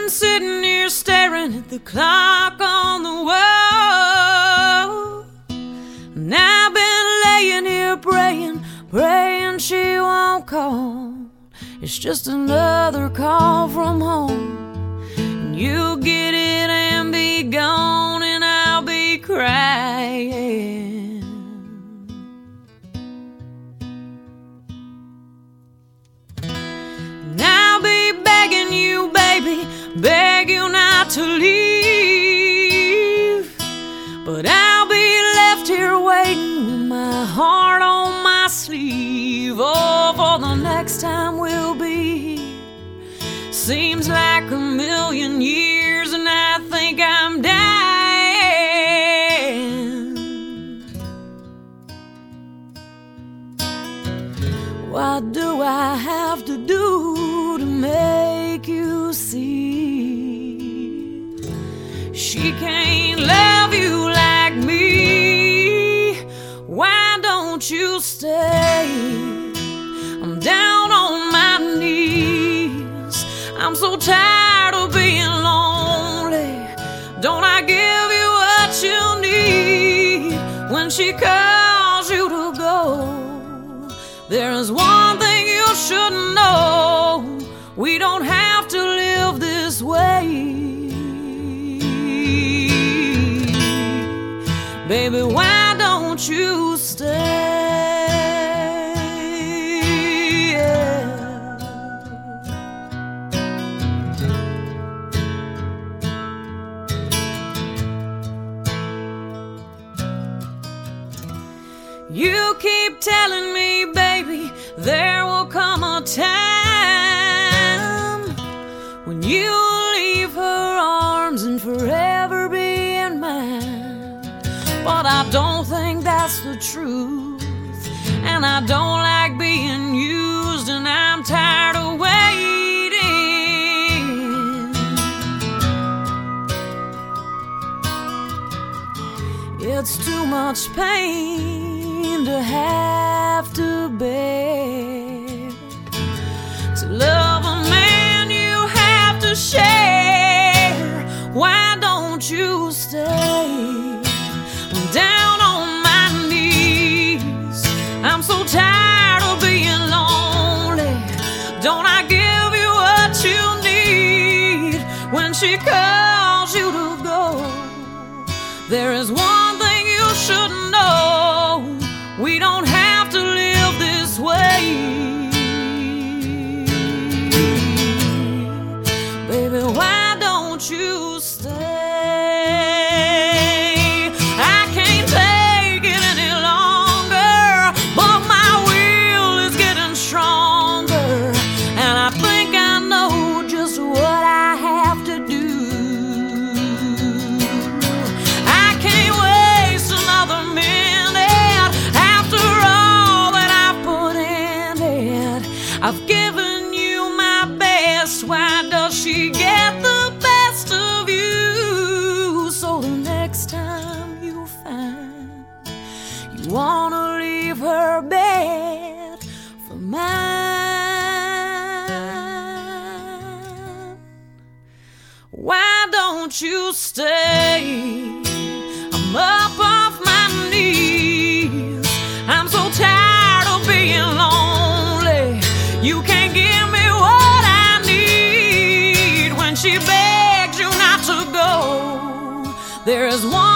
been sitting here staring at the clock on the wall, and I've been laying here praying she won't call. It's just another call from home, and you'll get it and be gone, and I'll be crying. And I'll be begging you, baby, beg you not to leave, but I'll be left here waiting with my heart on my sleeve. Oh, for the next time we'll be here seems like a million years, and I think I'm dying. What do I have to do to make you see she can't love you like me? Why don't you stay? I'm down on my knees, I'm so tired of being lonely. Don't I give you what you need when she calls you to go? There's one thing you should know, we don't have to live this way. Baby, why don't you stay? You keep telling me, baby, there will come a time when you'll leave her arms and forever be in mine. But I don't think that's the truth, and I don't like being used, and I'm tired of waiting. It's too much pain to have to bear, to love a man you have to share. Why don't you stay? I'm down on my knees, I'm so tired of being lonely. Don't I give you what you need when she calls you to go? There is one thing you should know, we don't have to live this way. Baby, why don't you stay? I can't take it any longer, but my will is getting stronger, and I think I know just what I have to do. I can't waste another minute after all that I've put in it. I've given you my best, why does she get the best of you? So the next time you find you wanna leave her bed for mine, why don't you stay? I'm up off my knees, I'm so tired of being lonely. You can't give me what I need when she begs you not to go. There is one